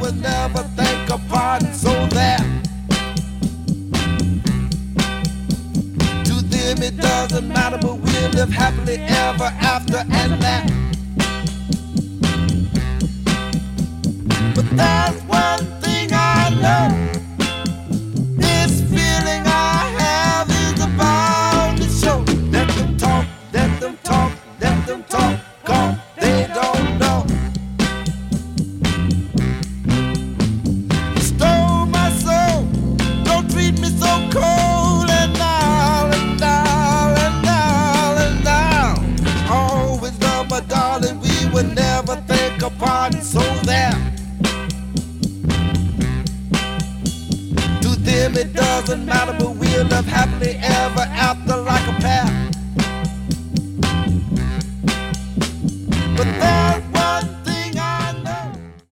would never think of parting, so that to them it doesn't matter, but we'll live happily ever after, and that. But there's one thing I know, this feeling I have is about to show. Let them talk, let them talk, let them talk, 'cause they don't know. You stole my soul, don't treat me so cold, and now, and now, and now, and now. Always love my darling, we would never think of parting, so there. To them it doesn't matter, but we'll live happily ever after.